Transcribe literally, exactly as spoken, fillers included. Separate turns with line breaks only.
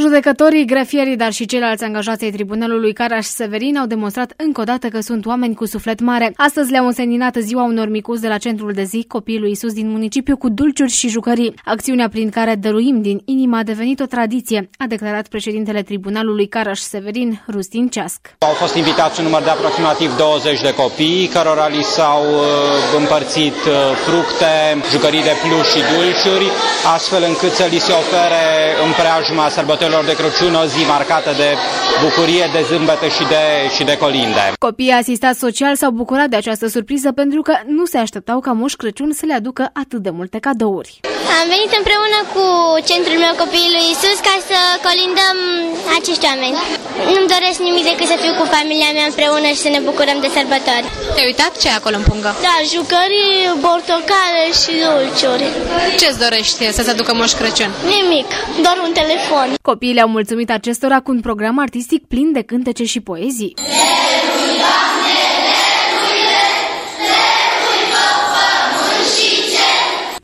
Judecătorii, grefierii, dar și ceilalți angajați ai Tribunalului Caraș-Severin au demonstrat încă o dată că sunt oameni cu suflet mare. Astăzi le-au înseninat ziua unor micuți de la centrul de zi, copiii lui Iisus din municipiu, cu dulciuri și jucării. Acțiunea prin care dăruim din inimă a devenit o tradiție, a declarat președintele Tribunalului Caraș-Severin, Rustin Ceasc.
Au fost invitați un număr de aproximativ douăzeci de copii, cărora li s-au împărțit fructe, jucării de pluș și dulciuri, astfel încât să li se ofere în preajma sărbătorilor de Crăciun o zi marcată de bucurie, de zâmbete și de, și de colinde.
Copiii asistați social s-au bucurat de această surpriză pentru că nu se așteptau ca Moș Crăciun să le aducă atât de multe cadouri.
Am venit împreună cu centrul meu Copiii lui Iisus ca să colindăm acești oameni. Nu-mi doresc nimic decât să fiu cu familia mea împreună și să ne bucurăm de sărbători.
Te-ai uitat ce e acolo în pungă?
Da, jucării, bortocale și dulciuri.
Ce-ți dorești să-ți aducă Moș Crăciun?
Nimic, doar un telefon.
Copiii le-au mulțumit acestora cu un program artistic plin de cântece și poezii.